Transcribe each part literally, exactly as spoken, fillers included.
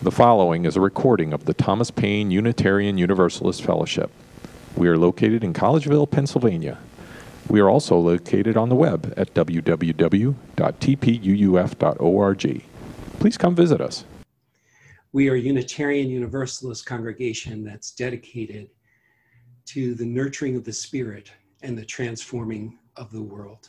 The following is a recording of the Thomas Paine Unitarian Universalist Fellowship. We are located in Collegeville, Pennsylvania. We are also located on the web at w w w dot t p u u f dot org. Please come visit us. We are a Unitarian Universalist congregation that's dedicated to the nurturing of the Spirit and the transforming of the world.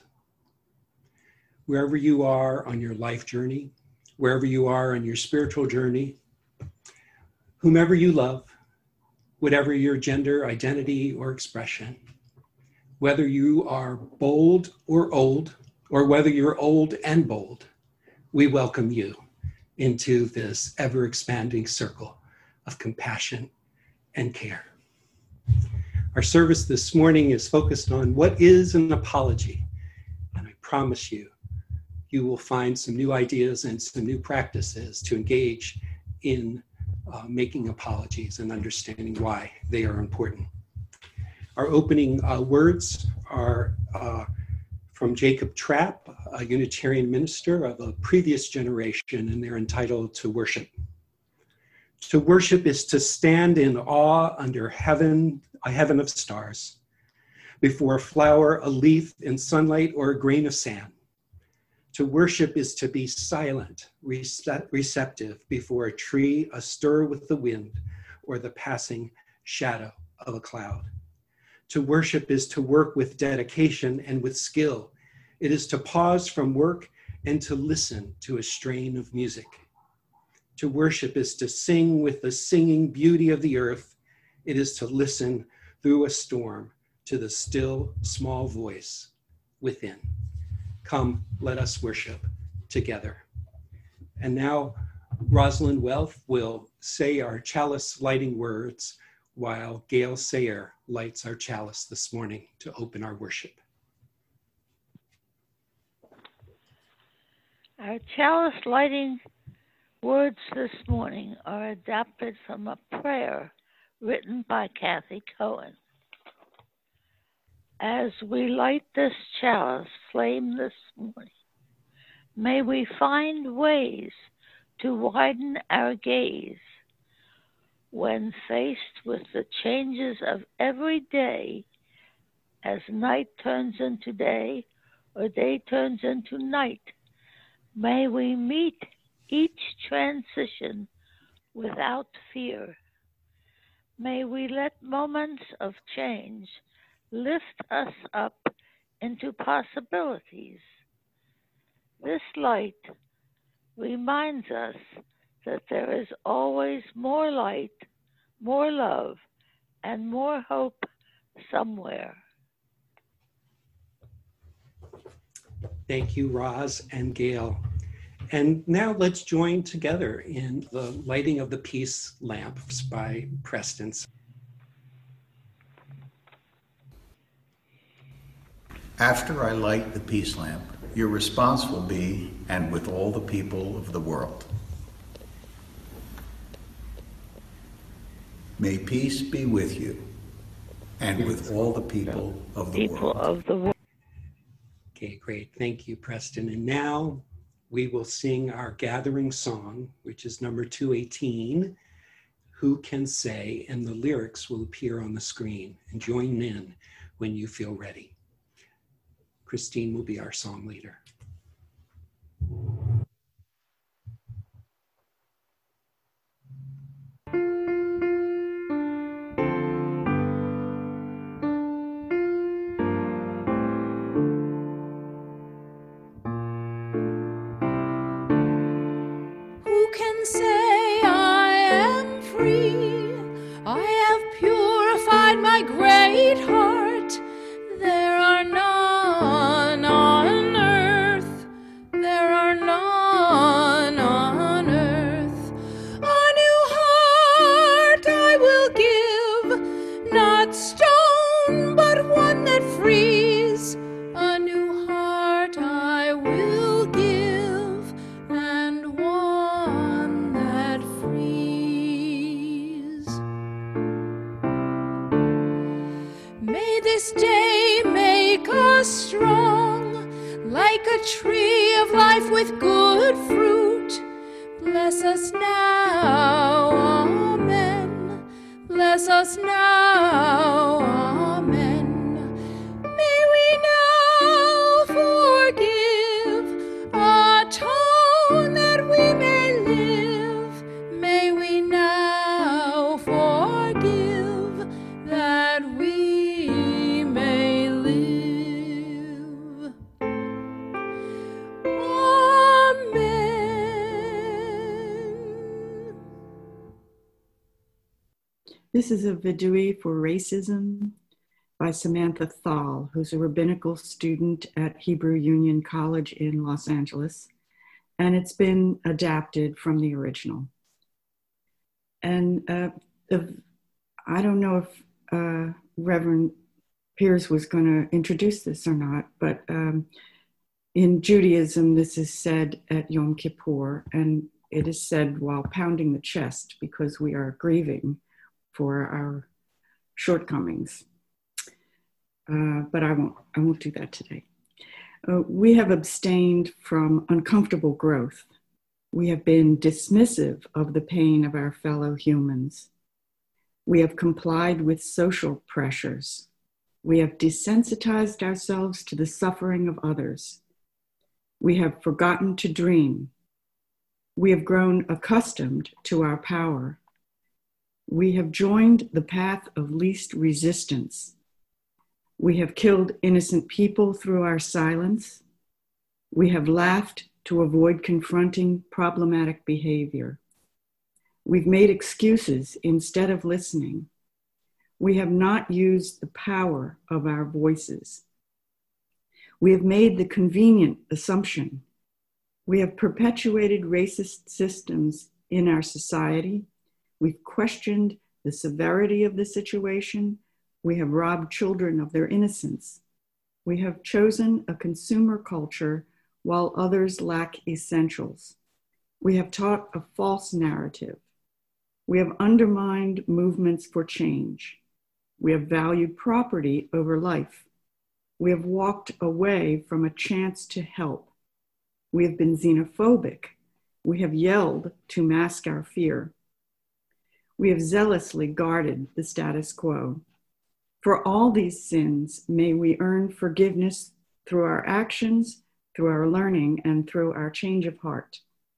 Wherever you are on your life journey, wherever you are on your spiritual journey, whomever you love, whatever your gender, identity, or expression, whether you are bold or old, or whether you're old and bold, we welcome you into this ever-expanding circle of compassion and care. Our service this morning is focused on what is an apology, and I promise you, you will find some new ideas and some new practices to engage in uh, making apologies and understanding why they are important. Our opening uh, words are uh, from Jacob Trapp, a Unitarian minister of a previous generation, and they're entitled To Worship. To worship is to stand in awe under heaven, a heaven of stars, before a flower, a leaf in sunlight, or a grain of sand. To worship is to be silent, receptive before a tree astir with the wind or the passing shadow of a cloud. To worship is to work with dedication and with skill. It is to pause from work and to listen to a strain of music. To worship is to sing with the singing beauty of the earth. It is to listen through a storm to the still small voice within. Come, let us worship together. And now Rosalind Welf will say our chalice lighting words while Gail Sayer lights our chalice this morning to open our worship. Our chalice lighting words this morning are adapted from a prayer written by Kathy Cohen. As we light this chalice flame this morning, may we find ways to widen our gaze when faced with the changes of every day as night turns into day or day turns into night. May we meet each transition without fear. May we let moments of change lift us up into possibilities. This light reminds us that there is always more light, more love, and more hope somewhere. Thank you, Roz and Gail. And now let's join together in the lighting of the peace lamps by Preston. After I light the peace lamp, your response will be, and with all the people of the world. May peace be with you, and with all the people of the people world. Of the world. Okay, great. Thank you, Preston. And now we will sing our gathering song, which is number two eighteen, Who Can Say? And the lyrics will appear on the screen. And join in when you feel ready. Christine will be our song leader. Who can say I am free? I have purified my great heart. There are none on earth. There are none on earth. A new heart I will give, not stone, but one that frees. A new heart I will give, and one that frees. May this day make us strong, like a tree of life with good fruit. Bless Bless us now, amen. Bless us now, amen. May we now forgive, atone that we may live. May we now forgive that we may live. Amen. This is a vidui for racism by Samantha Thal, who's a rabbinical student at Hebrew Union College in Los Angeles, and it's been adapted from the original. And uh, the, I don't know if uh, Reverend Pierce was going to introduce this or not, but um, in Judaism, this is said at Yom Kippur, and it is said while pounding the chest because we are grieving for our shortcomings. Uh, but I won't, I won't do that today. Uh, we have abstained from uncomfortable growth. We have been dismissive of the pain of our fellow humans. We have complied with social pressures. We have desensitized ourselves to the suffering of others. We have forgotten to dream. We have grown accustomed to our power. We have joined the path of least resistance. We have killed innocent people through our silence. We have laughed to avoid confronting problematic behavior. We've made excuses instead of listening. We have not used the power of our voices. We have made the convenient assumption. We have perpetuated racist systems in our society. We've questioned the severity of the situation. We have robbed children of their innocence. We have chosen a consumer culture while others lack essentials. We have taught a false narrative. We have undermined movements for change. We have valued property over life. We have walked away from a chance to help. We have been xenophobic. We have yelled to mask our fear. We have zealously guarded the status quo. For all these sins, may we earn forgiveness through our actions, through our learning, and through our change of heart.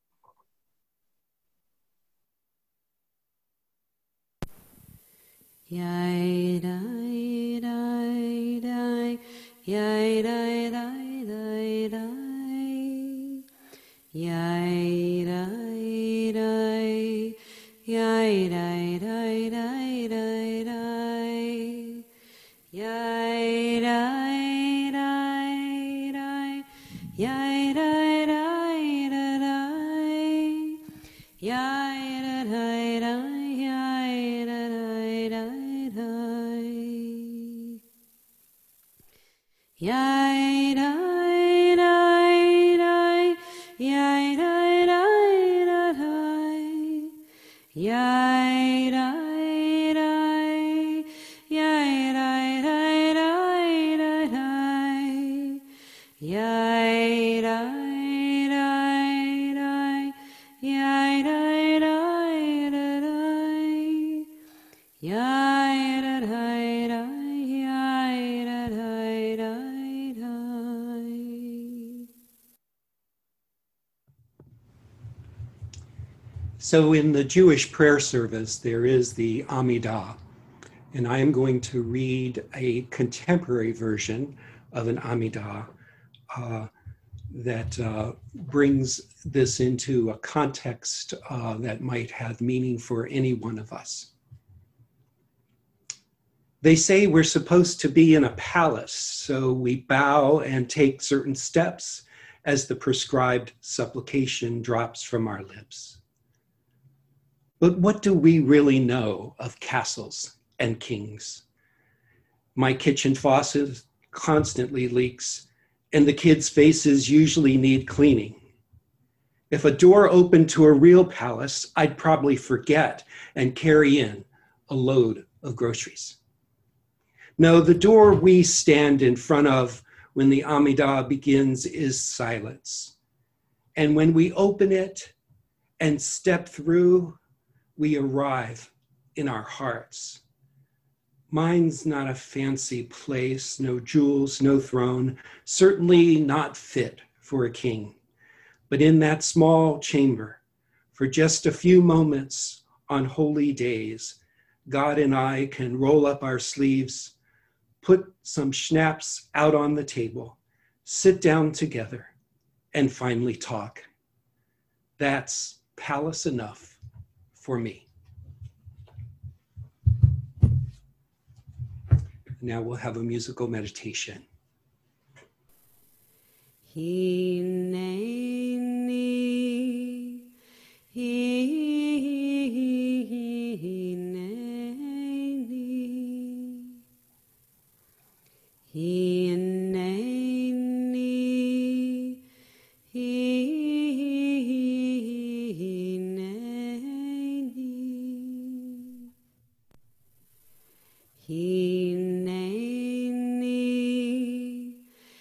Yai dai dai dai, yai dai dai dai dai, yai dai dai, yai dai dai dai dai dai, yai dai dai dai, yai dai dai dai dai, yai dai dai dai. Yai dai dai dai, yai dai dai dai, yai dai dai, yai dai dai dai dai, yai dai dai dai, yai dai dai dai, yai dai dai dai. So in the Jewish prayer service, there is the Amidah, and I am going to read a contemporary version of an Amidah uh, that uh, brings this into a context uh, that might have meaning for any one of us. They say we're supposed to be in a palace, so we bow and take certain steps as the prescribed supplication drops from our lips. But what do we really know of castles and kings? My kitchen faucet constantly leaks, and the kids' faces usually need cleaning. If a door opened to a real palace, I'd probably forget and carry in a load of groceries. No, the door we stand in front of when the Amidah begins is silence. And when we open it, and step through, we arrive in our hearts. Mine's not a fancy place, no jewels, no throne, certainly not fit for a king. But in that small chamber, for just a few moments on holy days, God and I can roll up our sleeves, put some schnapps out on the table, sit down together, and finally talk. That's palace enough for me. Now we'll have a musical meditation. Hineni, hineni, hineni, hineni, hineni,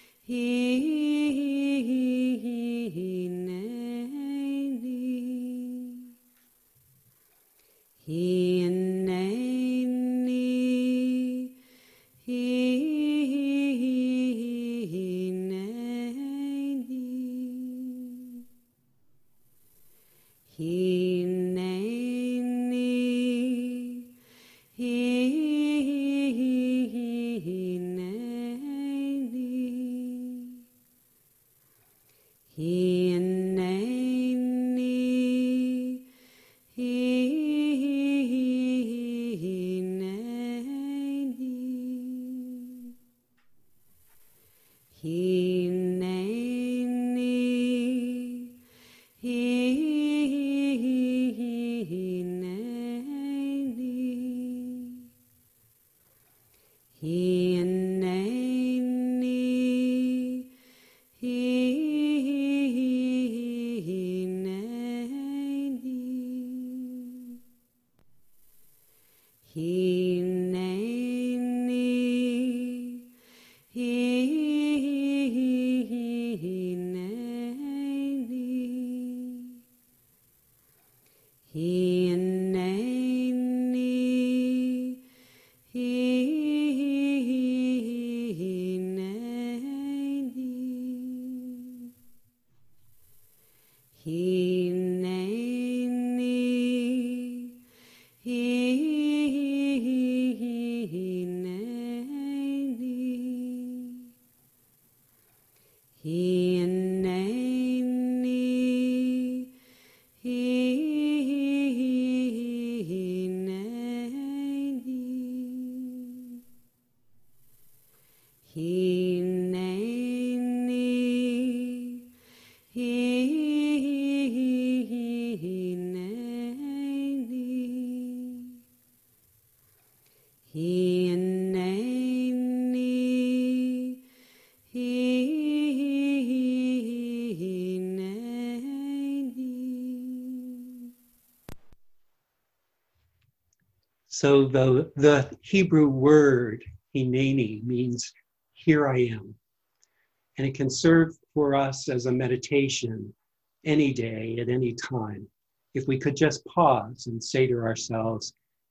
So the, the Hebrew word hineni means here I am. And it can serve for us as a meditation any day, at any time. If we could just pause and say to ourselves,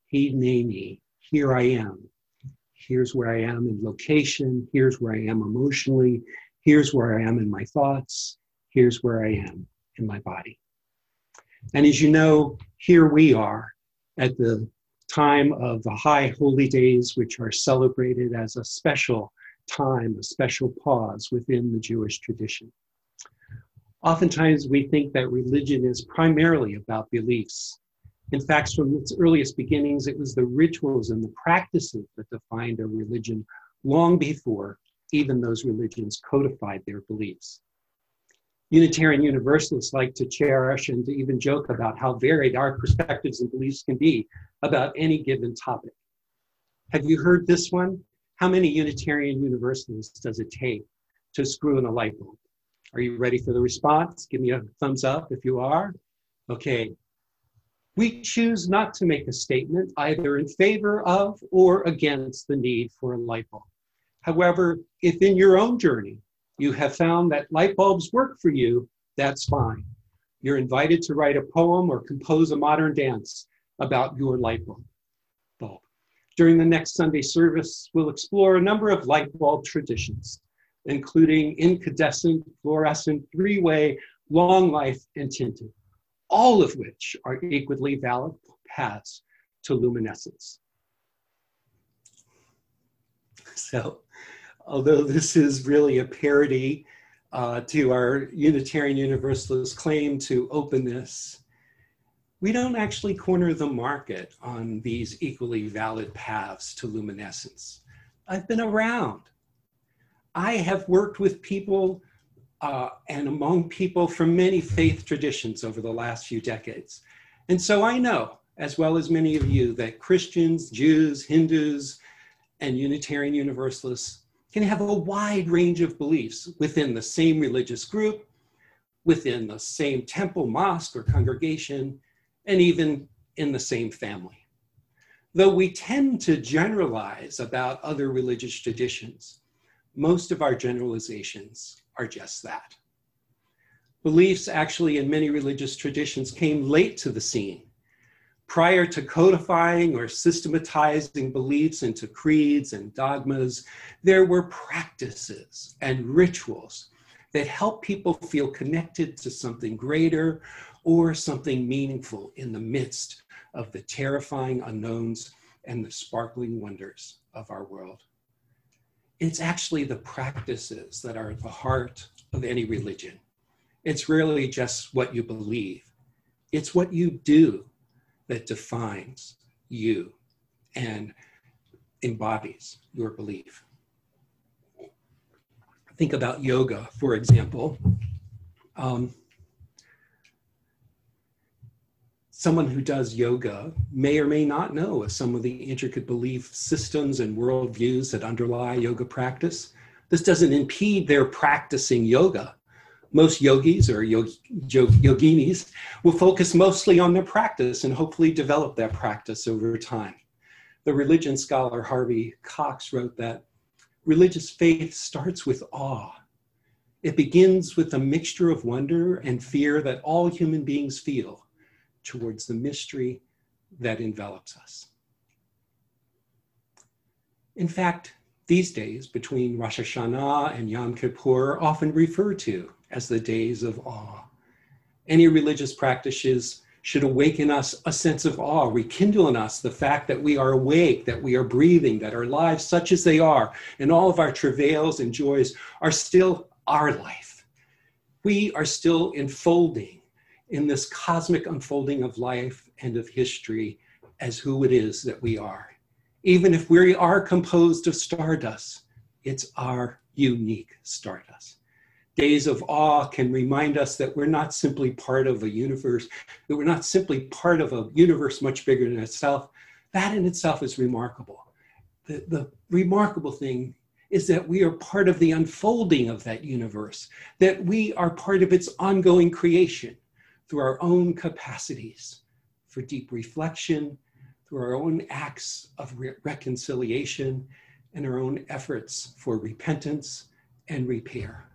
hineni, here I am. Here's where I am in location. Here's where I am emotionally. Here's where I am in my thoughts. Here's where I am in my body. And as you know, here we are at the time of the high holy days, which are celebrated as a special time, a special pause within the Jewish tradition. Oftentimes we think that religion is primarily about beliefs. In fact, from its earliest beginnings, it was the rituals and the practices that defined a religion long before even those religions codified their beliefs. Unitarian Universalists like to cherish and to even joke about how varied our perspectives and beliefs can be about any given topic. Have you heard this one? How many Unitarian Universalists does it take to screw in a light bulb? Are you ready for the response? Give me a thumbs up if you are. Okay. We choose not to make a statement either in favor of or against the need for a light bulb. However, if in your own journey you have found that light bulbs work for you, that's fine. You're invited to write a poem or compose a modern dance about your light bulb. bulb. During the next Sunday service, we'll explore a number of light bulb traditions, including incandescent, fluorescent, three-way, long life, and tinted, all of which are equally valid paths to luminescence. So, although this is really a parody uh, to our Unitarian Universalist claim to openness, we don't actually corner the market on these equally valid paths to luminescence. I've been around. I have worked with people uh, and among people from many faith traditions over the last few decades. And so I know, as well as many of you, that Christians, Jews, Hindus, and Unitarian Universalists can have a wide range of beliefs within the same religious group, within the same temple, mosque, or congregation, and even in the same family. Though we tend to generalize about other religious traditions, most of our generalizations are just that. Beliefs actually in many religious traditions came late to the scene. Prior to codifying or systematizing beliefs into creeds and dogmas, there were practices and rituals that help people feel connected to something greater or something meaningful in the midst of the terrifying unknowns and the sparkling wonders of our world. It's actually the practices that are at the heart of any religion. It's really just what you believe. It's what you do that defines you and embodies your belief. Think about yoga, for example. Um, someone who does yoga may or may not know some of the intricate belief systems and worldviews that underlie yoga practice. This doesn't impede their practicing yoga. Most yogis or yog yoginis will focus mostly on their practice and hopefully develop that practice over time. The religion scholar Harvey Cox wrote that religious faith starts with awe. It begins with a mixture of wonder and fear that all human beings feel towards the mystery that envelops us. In fact, these days between Rosh Hashanah and Yom Kippur are often referred to as the days of awe. Any religious practices should awaken us a sense of awe, rekindle in us the fact that we are awake, that we are breathing, that our lives, such as they are, and all of our travails and joys are still our life. We are still enfolding in this cosmic unfolding of life and of history as who it is that we are. Even if we are composed of stardust, it's our unique stardust. Days of awe can remind us that we're not simply part of a universe, that we're not simply part of a universe much bigger than itself. That in itself is remarkable. The, the remarkable thing is that we are part of the unfolding of that universe, that we are part of its ongoing creation through our own capacities for deep reflection, through our own acts of re reconciliation, and our own efforts for repentance and repair.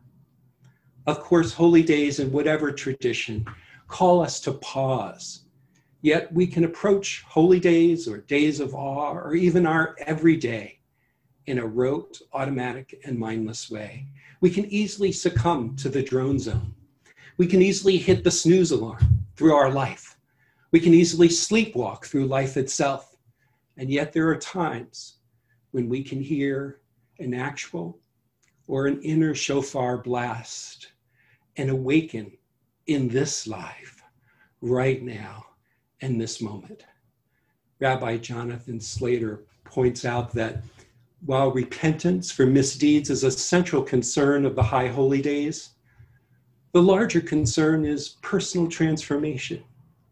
Of course, holy days in whatever tradition call us to pause, yet we can approach holy days or days of awe or even our everyday in a rote, automatic, and mindless way. We can easily succumb to the drone zone. We can easily hit the snooze alarm through our life. We can easily sleepwalk through life itself. And yet there are times when we can hear an actual or an inner shofar blast and awaken in this life, right now, in this moment. Rabbi Jonathan Slater points out that while repentance for misdeeds is a central concern of the High Holy Days, the larger concern is personal transformation.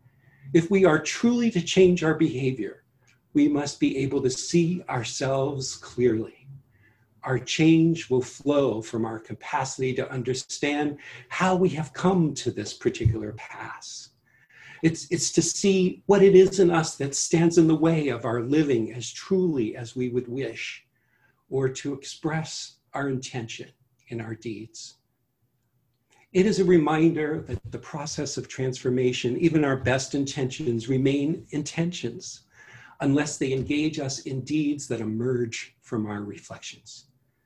If we are truly to change our behavior, we must be able to see ourselves clearly. Our change will flow from our capacity to understand how we have come to this particular pass. It's, it's to see what it is in us that stands in the way of our living as truly as we would wish, or to express our intention in our deeds. It is a reminder that the process of transformation, even our best intentions, remain intentions unless they engage us in deeds that emerge from our reflections.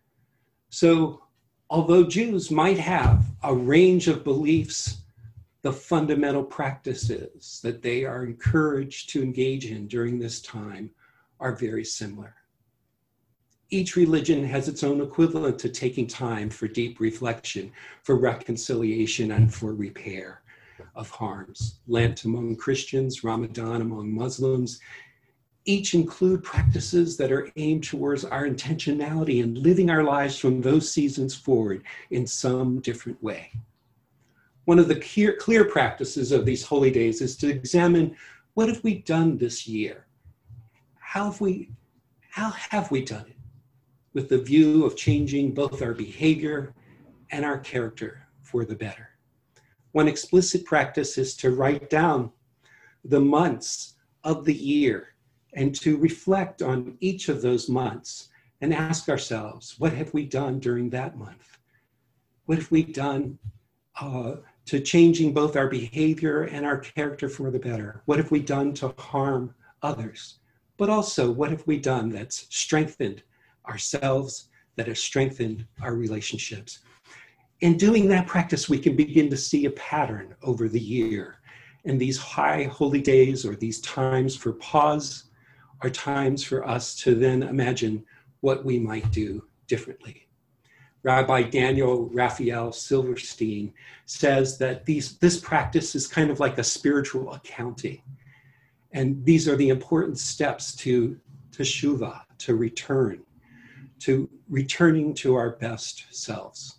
So, although Jews might have a range of beliefs, the fundamental practices that they are encouraged to engage in during this time are very similar. Each religion has its own equivalent to taking time for deep reflection, for reconciliation, and for repair of harms. Lent among Christians, Ramadan among Muslims, each include practices that are aimed towards our intentionality and living our lives from those seasons forward in some different way. One of the clear, clear practices of these holy days is to examine, what have we done this year? How have we, how have we done it? With the view of changing both our behavior and our character for the better. One explicit practice is to write down the months of the year and to reflect on each of those months and ask ourselves, what have we done during that month? What have we done uh, to changing both our behavior and our character for the better? What have we done to harm others? But also, what have we done that's strengthened ourselves, that has strengthened our relationships? In doing that practice, we can begin to see a pattern over the year. And these high holy days, or these times for pause, are times for us to then imagine what we might do differently. Rabbi Daniel Raphael Silverstein says that these, this practice is kind of like a spiritual accounting. And these are the important steps to teshuvah, to return, to returning to our best selves.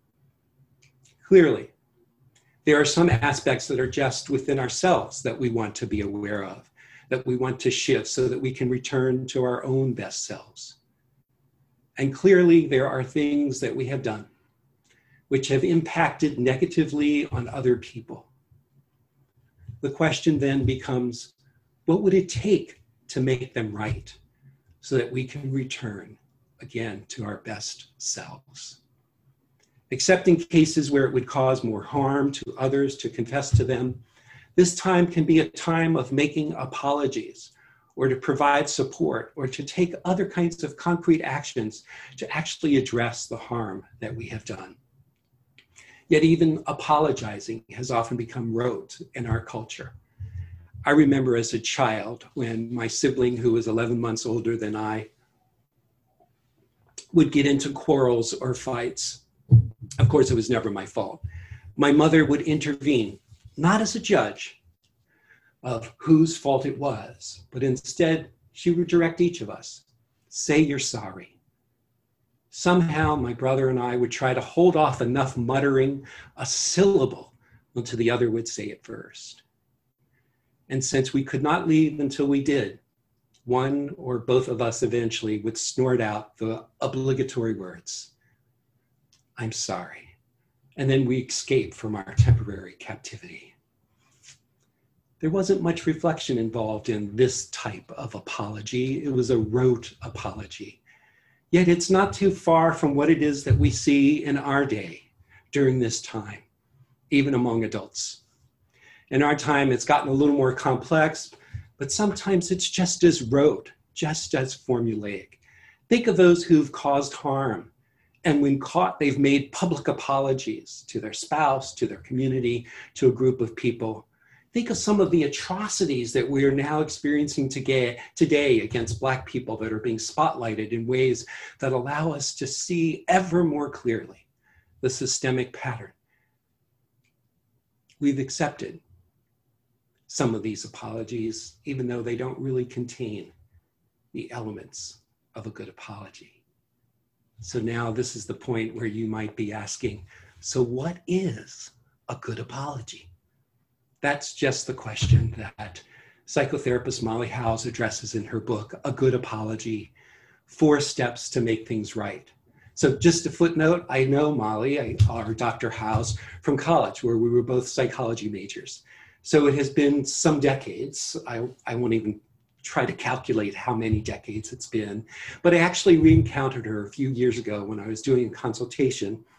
Clearly, there are some aspects that are just within ourselves that we want to be aware of, that we want to shift so that we can return to our own best selves. And clearly, there are things that we have done which have impacted negatively on other people. The question then becomes, what would it take to make them right so that we can return again to our best selves? Except in cases where it would cause more harm to others to confess to them, this time can be a time of making apologies, or to provide support, or to take other kinds of concrete actions to actually address the harm that we have done. Yet even apologizing has often become rote in our culture. I remember as a child when my sibling, who was eleven months older than I, would get into quarrels or fights. Of course, it was never my fault. My mother would intervene, not as a judge of whose fault it was, but instead she would direct each of us, say you're sorry. Somehow my brother and I would try to hold off enough muttering a syllable until the other would say it first. And since we could not leave until we did, one or both of us eventually would snort out the obligatory words, I'm sorry. And then we escape from our temporary captivity. There wasn't much reflection involved in this type of apology. It was a rote apology. Yet it's not too far from what it is that we see in our day during this time, even among adults. In our time, it's gotten a little more complex, but sometimes it's just as rote, just as formulaic. Think of those who've caused harm, and when caught, they've made public apologies to their spouse, to their community, to a group of people. Think of some of the atrocities that we are now experiencing today, today against Black people that are being spotlighted in ways that allow us to see ever more clearly the systemic pattern. We've accepted some of these apologies, even though they don't really contain the elements of a good apology. So now this is the point where you might be asking, so what is a good apology? That's just the question that psychotherapist Molly Howes addresses in her book, A Good Apology, Four Steps to Make Things Right. So just a footnote, I know Molly, I, or Doctor Howes, from college, where we were both psychology majors. So it has been some decades. I, I won't even try to calculate how many decades it's been, but I actually re-encountered her a few years ago when I was doing a consultation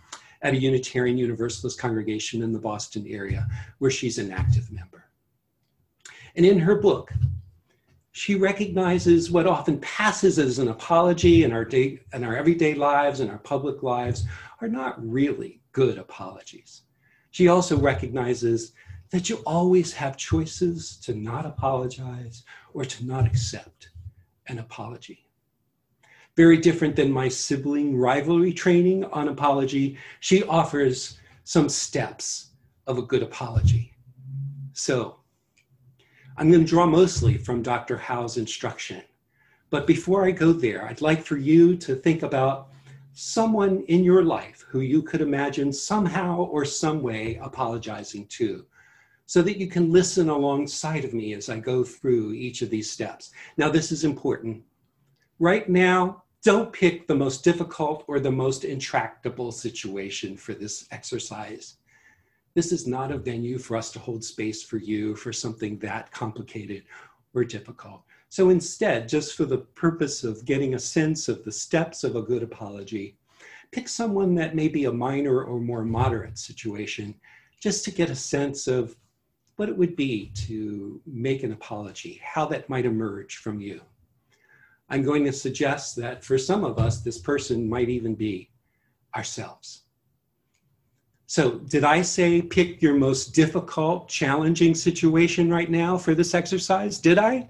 at a Unitarian Universalist congregation in the Boston area where she's an active member. And in her book, she recognizes what often passes as an apology in our day, in our everyday lives and our public lives are not really good apologies. She also recognizes that you always have choices to not apologize or to not accept an apology. Very different than my sibling rivalry training on apology, she offers some steps of a good apology. So I'm going to draw mostly from Doctor Howe's instruction. But before I go there, I'd like for you to think about someone in your life who you could imagine somehow or some way apologizing to, so that you can listen alongside of me as I go through each of these steps. Now, this is important. Right now, don't pick the most difficult or the most intractable situation for this exercise. This is not a venue for us to hold space for you for something that complicated or difficult. So instead, just for the purpose of getting a sense of the steps of a good apology, pick someone that may be a minor or more moderate situation, just to get a sense of what it would be to make an apology, how that might emerge from you. I'm going to suggest that for some of us, this person might even be ourselves. So did I say pick your most difficult, challenging situation right now for this exercise? Did I?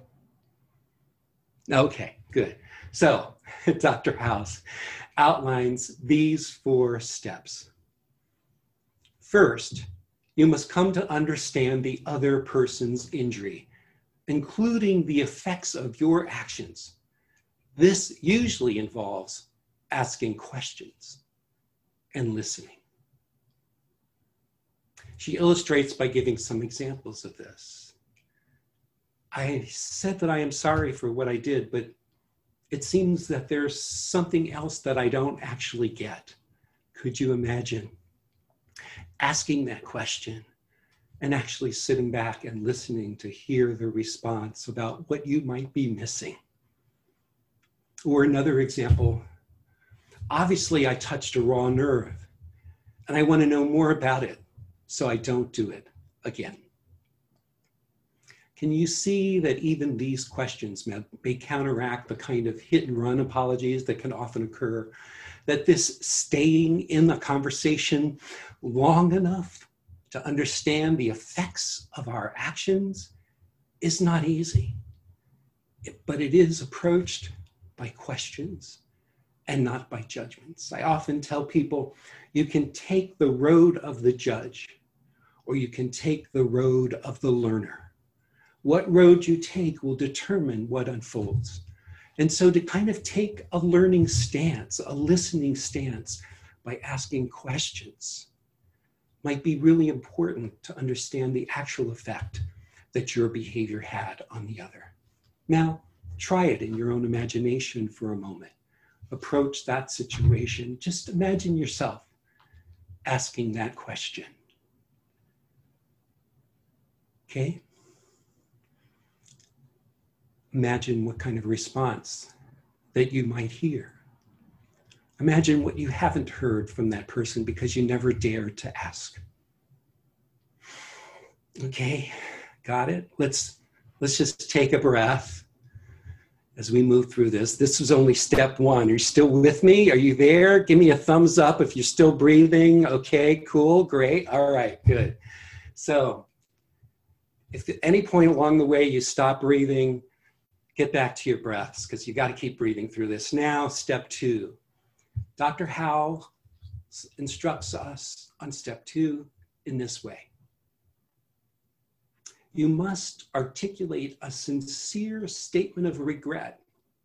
Okay, good. So Doctor House outlines these four steps. First, you must come to understand the other person's injury, including the effects of your actions. This usually involves asking questions and listening. She illustrates by giving some examples of this. I said that I am sorry for what I did, but it seems that there's something else that I don't actually get. Could you imagine asking that question and actually sitting back and listening to hear the response about what you might be missing? Or another example, obviously I touched a raw nerve and I want to know more about it, so I don't do it again. Can you see that even these questions may, may counteract the kind of hit and run apologies that can often occur? That this staying in the conversation long enough to understand the effects of our actions is not easy, but it is approached by questions and not by judgments. I often tell people, you can take the road of the judge, or you can take the road of the learner. What road you take will determine what unfolds. And so to kind of take a learning stance, a listening stance by asking questions might be really important to understand the actual effect that your behavior had on the other. Now, try it in your own imagination for a moment. Approach that situation. Just imagine yourself asking that question. Okay? Imagine what kind of response that you might hear. Imagine what you haven't heard from that person because you never dared to ask. Okay, got it? Let's, let's just take a breath as we move through this. This was only step one. Are you still with me? Are you there? Give me a thumbs up if you're still breathing. Okay, cool, great. All right, good. So if at any point along the way you stop breathing, get back to your breaths because you got to keep breathing through this. Now, step two. Doctor Howe instructs us on step two in this way. You must articulate a sincere statement of regret.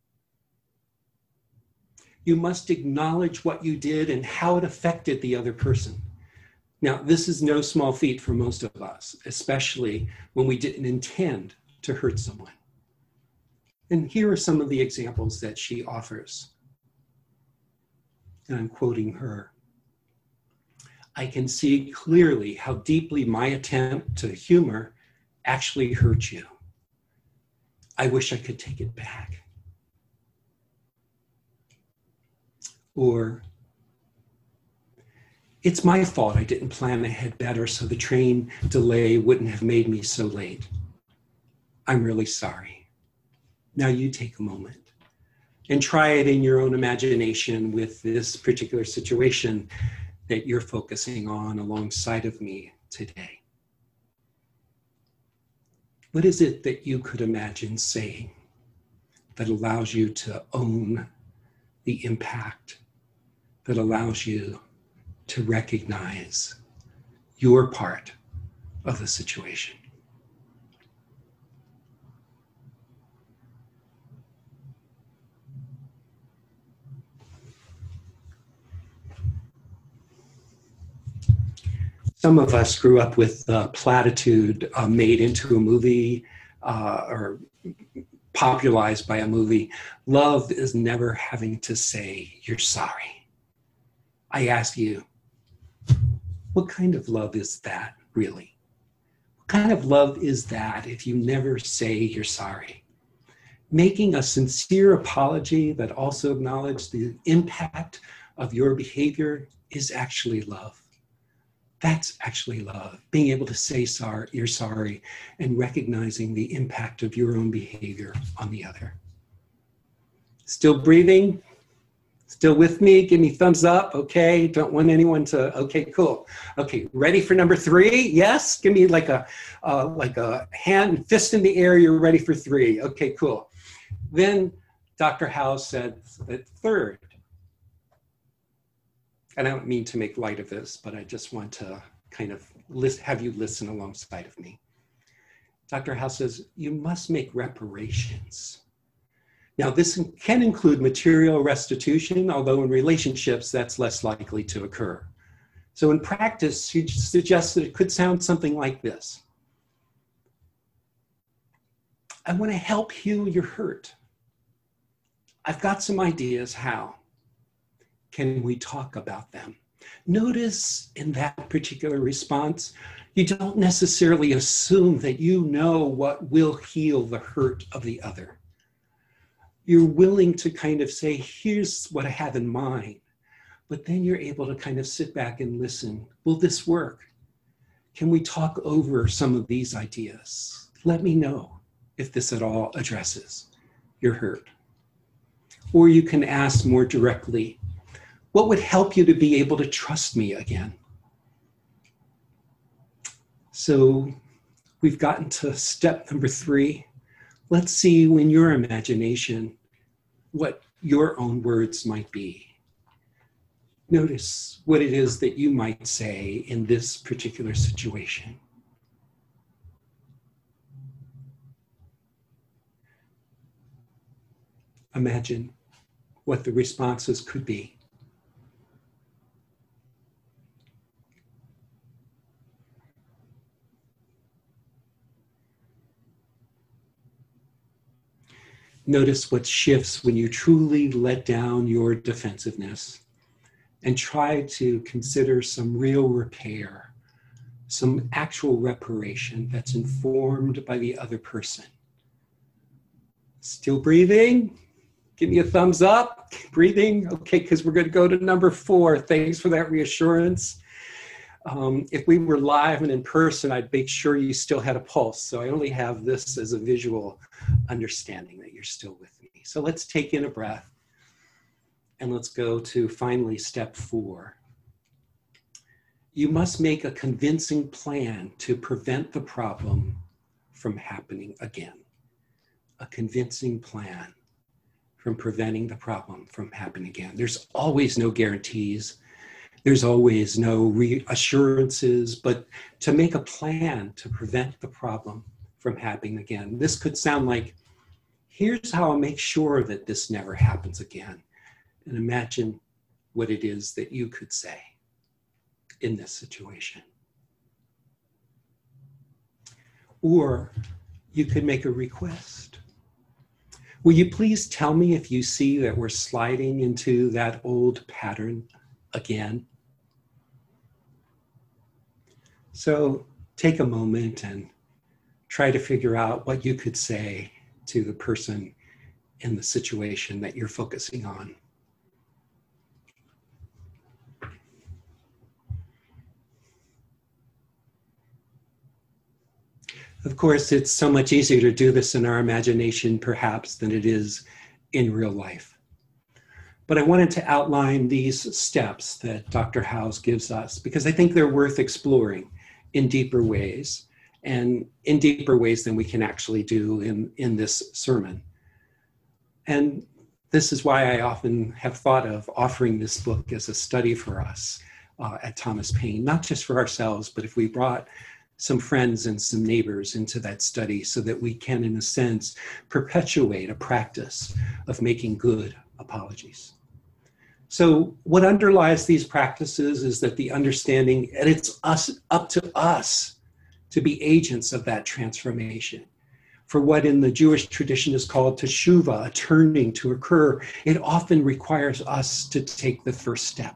You must acknowledge what you did and how it affected the other person. Now, this is no small feat for most of us, especially when we didn't intend to hurt someone. And here are some of the examples that she offers. And I'm quoting her. I can see clearly how deeply my attempt to humor actually hurt you. I wish I could take it back. Or, It's my fault I didn't plan ahead better so the train delay wouldn't have made me so late. I'm really sorry. Now you take a moment and try it in your own imagination with this particular situation that you're focusing on alongside of me today. What is it that you could imagine saying that allows you to own the impact, that allows you to recognize your part of the situation? Some of us grew up with uh, platitude uh, made into a movie uh, or popularized by a movie. Love is never having to say you're sorry. I ask you, what kind of love is that really? What kind of love is that if you never say you're sorry? Making a sincere apology that also acknowledges the impact of your behavior is actually love. That's actually love, being able to say sorry, you're sorry, and recognizing the impact of your own behavior on the other. Still breathing? Still with me? Give me thumbs up, okay? Don't want anyone to, okay, cool. Okay, ready for number three? Yes? Give me like a, uh, like a hand, fist in the air, you're ready for three. Okay, cool. Then Doctor Howe said that third, and I don't mean to make light of this, but I just want to kind of list, have you listen alongside of me. Doctor Howe says, you must make reparations. Now, this can include material restitution, although in relationships, that's less likely to occur. So in practice, she suggests that it could sound something like this. I want to help heal your hurt. I've got some ideas how. Can we talk about them? Notice in that particular response, you don't necessarily assume that you know what will heal the hurt of the other. You're willing to kind of say, here's what I have in mind, but then you're able to kind of sit back and listen. Will this work? Can we talk over some of these ideas? Let me know if this at all addresses your hurt. Or you can ask more directly, what would help you to be able to trust me again? So we've gotten to step number three. Let's see in your imagination what your own words might be. Notice what it is that you might say in this particular situation. Imagine what the responses could be. Notice what shifts when you truly let down your defensiveness and try to consider some real repair, some actual reparation that's informed by the other person. Still breathing? Give me a thumbs up. Breathing? Okay, because we're going to go to number four. Thanks for that reassurance. Um, if we were live and in person, I'd make sure you still had a pulse. So I only have this as a visual understanding that you're still with me. So let's take in a breath and let's go to finally step four. You must make a convincing plan to prevent the problem from happening again. A convincing plan from preventing the problem from happening again. There's always no guarantees. There's always no reassurances, but to make a plan to prevent the problem from happening again. This could sound like, here's how I'll make sure that this never happens again. And imagine what it is that you could say in this situation. Or you could make a request. Will you please tell me if you see that we're sliding into that old pattern again? So take a moment and try to figure out what you could say to the person in the situation that you're focusing on. Of course, it's so much easier to do this in our imagination, perhaps, than it is in real life. But I wanted to outline these steps that Doctor Howes gives us because I think they're worth exploring in deeper ways, and in deeper ways than we can actually do in, in this sermon. And this is why I often have thought of offering this book as a study for us uh, at Thomas Paine, not just for ourselves, but if we brought some friends and some neighbors into that study so that we can, in a sense, perpetuate a practice of making good apologies. So what underlies these practices is that the understanding, and it's us, up to us to be agents of that transformation. For what in the Jewish tradition is called teshuvah, a turning to occur, it often requires us to take the first step.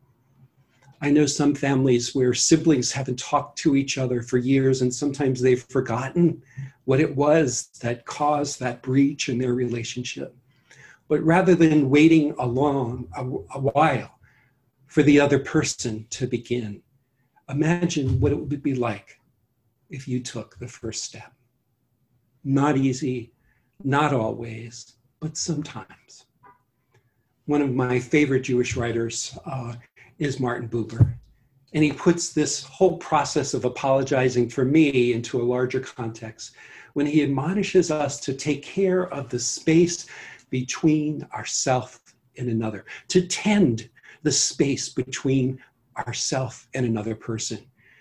I know some families where siblings haven't talked to each other for years, and sometimes they've forgotten what it was that caused that breach in their relationship. But rather than waiting a long, a, a while for the other person to begin, imagine what it would be like if you took the first step. Not easy, not always, but sometimes. One of my favorite Jewish writers uh, is Martin Buber. And he puts this whole process of apologizing for me into a larger context when he admonishes us to take care of the space between ourself and another, to tend the space between ourself and another person.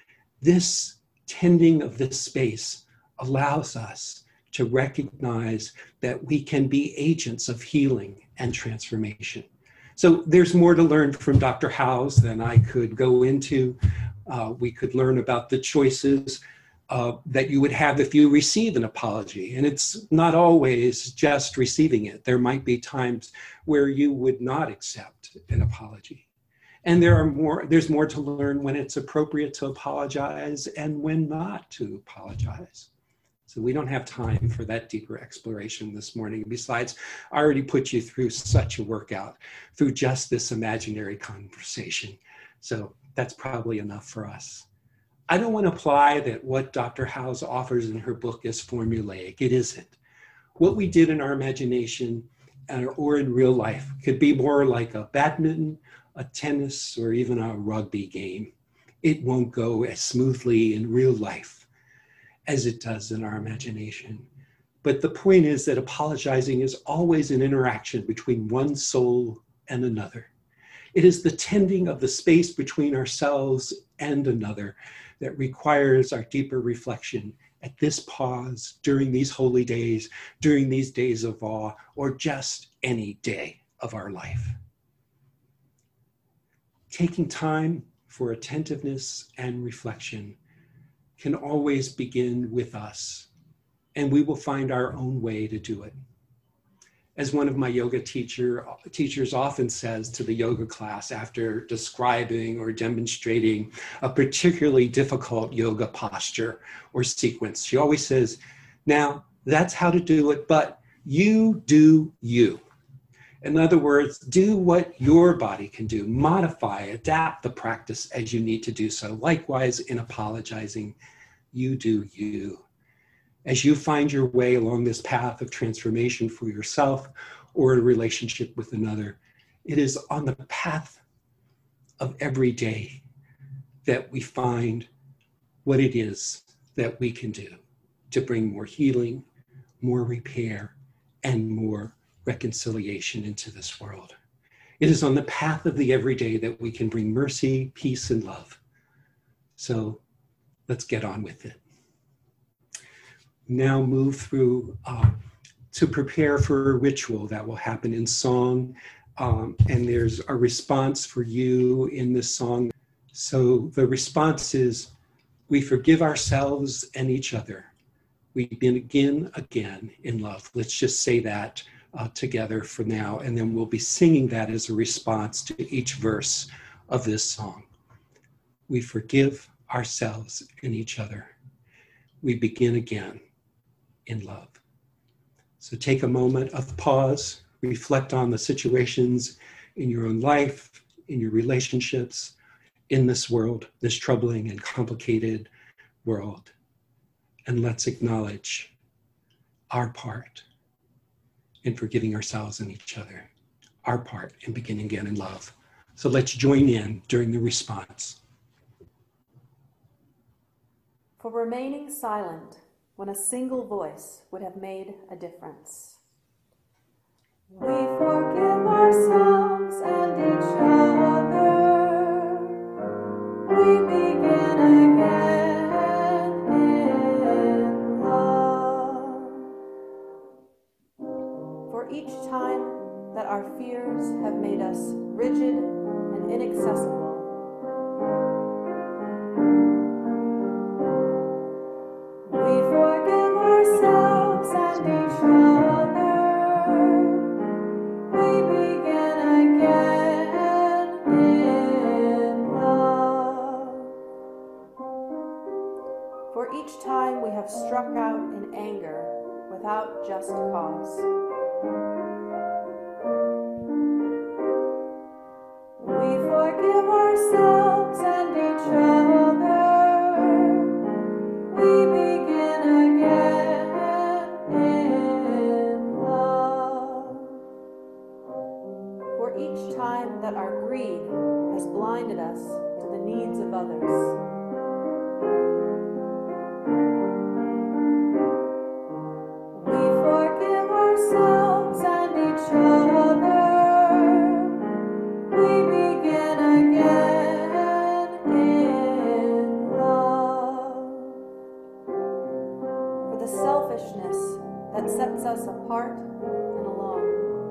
This tending of this space allows us to recognize that we can be agents of healing and transformation. So there's more to learn from Doctor Howes than I could go into. Uh, we could learn about the choices uh, that you would have if you receive an apology. And it's not always just receiving it. There might be times where you would not accept an apology. And there are more, there's more to learn when it's appropriate to apologize and when not to apologize. So we don't have time for that deeper exploration this morning. Besides, I already put you through such a workout through just this imaginary conversation. So that's probably enough for us. I don't want to imply that what Doctor Howes offers in her book is formulaic. It isn't. What we did in our imagination or in real life could be more like a badminton, a tennis, or even a rugby game. It won't go as smoothly in real life as it does in our imagination. But the point is that apologizing is always an interaction between one soul and another. It is the tending of the space between ourselves and another that requires our deeper reflection at this pause during these holy days, during these days of awe, or just any day of our life. Taking time for attentiveness and reflection can always begin with us, and we will find our own way to do it. As one of my yoga teacher, teachers often says to the yoga class after describing or demonstrating a particularly difficult yoga posture or sequence, she always says, now that's how to do it, but you do you. In other words, do what your body can do, modify, adapt the practice as you need to do so. Likewise, in apologizing, you do you. As you find your way along this path of transformation for yourself or a relationship with another, it is on the path of every day that we find what it is that we can do to bring more healing, more repair, and more reconciliation into this world. It is on the path of the everyday that we can bring mercy, peace, and love. So let's get on with it. Now move through uh, to prepare for a ritual that will happen in song. Um, and there's a response for you in this song. So the response is, we forgive ourselves and each other. We begin again in love. Let's just say that uh, together for now, and then we'll be singing that as a response to each verse of this song. We forgive ourselves and each other. We begin again in love. So take a moment of pause, reflect on the situations in your own life, in your relationships, in this world, this troubling and complicated world, and let's acknowledge our part in forgiving ourselves and each other, our part in beginning again in love. So let's join in during the response. For remaining silent when a single voice would have made a difference. We forgive ourselves and each other. We begin again in love. For each time that our fears have made us rigid and inaccessible, we forgive ourselves and each other. We begin again in love. For each time we have struck out in anger without just cause, we forgive ourselves and each other. We begin again in love. For each time that our greed has blinded us to the needs of others, we forgive ourselves and each other. We begin again in love. For the selfishness that sets us apart and alone,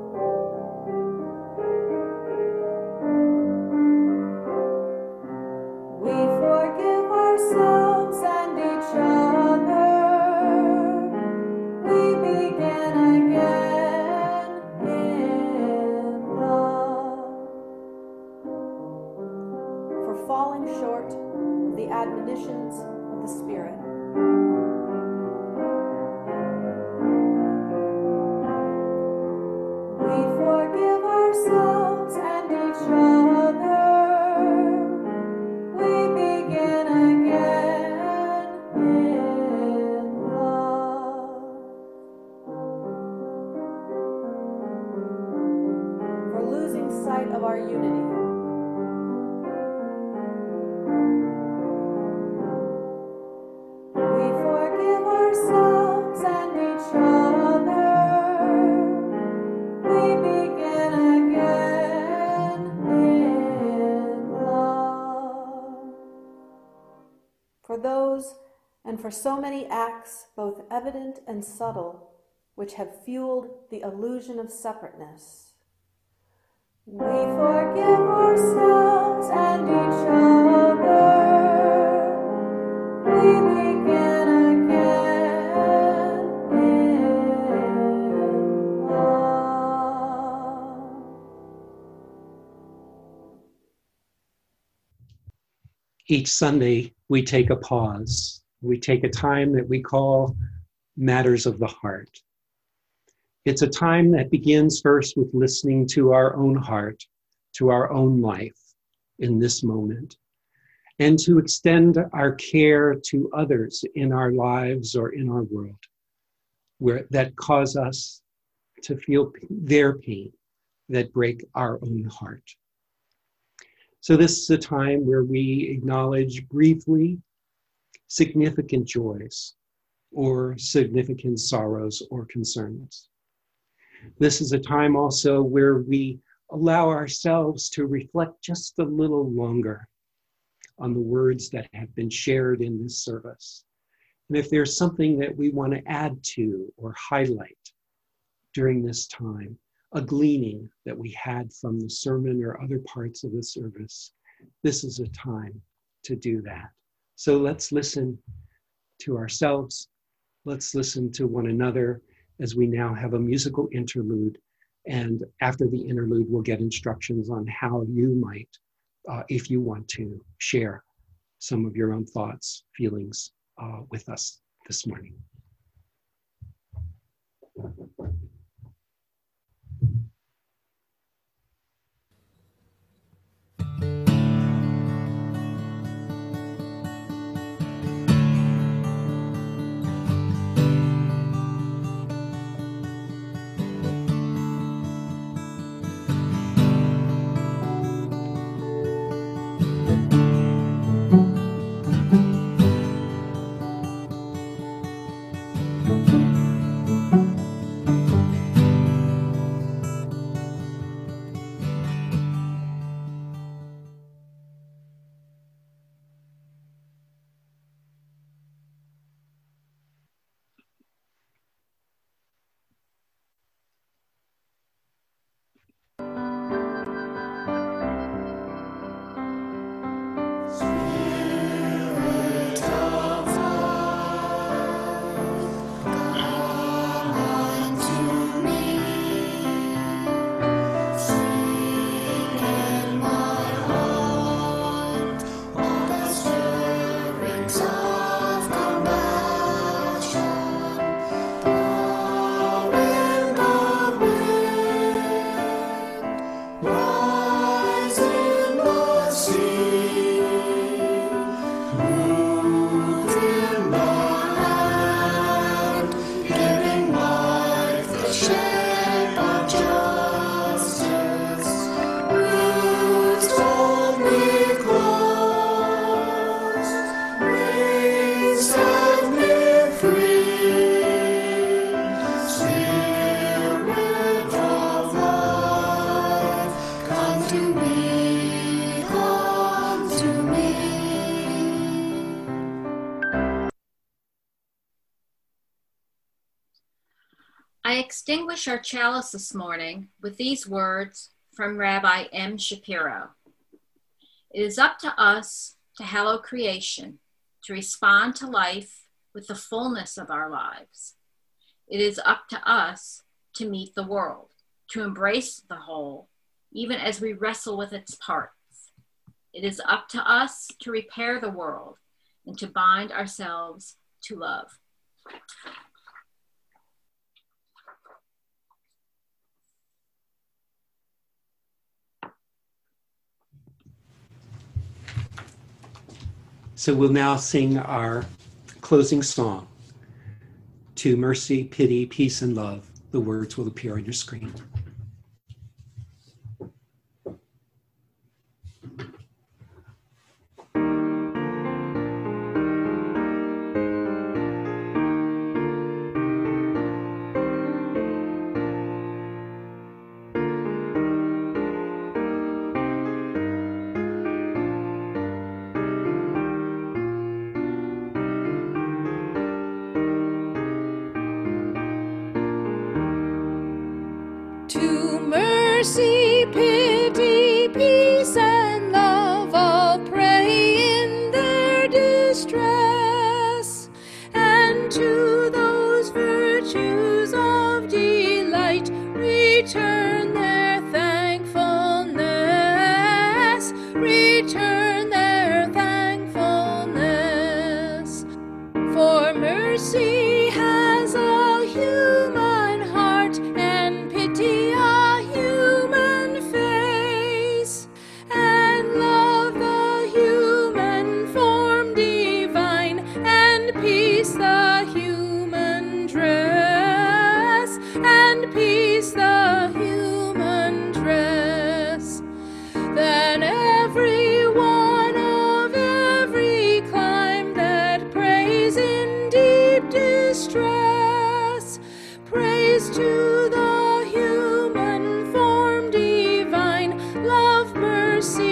we forgive ourselves and each other. We begin again in love. For falling short of the admonitions of the Spirit, we forgive ourselves and each other. We begin again in love. For losing sight of our unity, we forgive ourselves and each other. We begin again in love. For those and for so many acts, both evident and subtle, which have fueled the illusion of separateness, we forgive ourselves and each other. We begin again in love. Each Sunday, we take a pause. We take a time that we call Matters of the Heart. It's a time that begins first with listening to our own heart, to our own life in this moment, and to extend our care to others in our lives or in our world where that cause us to feel their pain, that break our own heart. So this is a time where we acknowledge briefly significant joys or significant sorrows or concerns. This is a time also where we allow ourselves to reflect just a little longer on the words that have been shared in this service. And if there's something that we want to add to or highlight during this time, a gleaning that we had from the sermon or other parts of the service, this is a time to do that. So let's listen to ourselves. Let's listen to one another as we now have a musical interlude. And after the interlude, we'll get instructions on how you might, uh, if you want to, share some of your own thoughts, feelings uh, with us this morning. ship of justice, roots boldly closed, wings set me free, Spirit of life, come to me, come to me. I extinguish our chalice this morning with these words from Rabbi M. Shapiro. It is up to us to hallow creation, to respond to life with the fullness of our lives. It is up to us to meet the world, to embrace the whole, even as we wrestle with its parts. It is up to us to repair the world and to bind ourselves to love. So we'll now sing our closing song, To Mercy, Pity, Peace, and Love. The words will appear on your screen. To mercy, pity, peace, and love, all pray in their distress, and to those virtues of delight return their thankfulness, return their thankfulness. For mercy has a human heart, and pity a human face, and love the human form divine, and peace the human dress, and peace the human dress. Then every one of every clime that prays in deep distress, praise to the human form divine, love, mercy,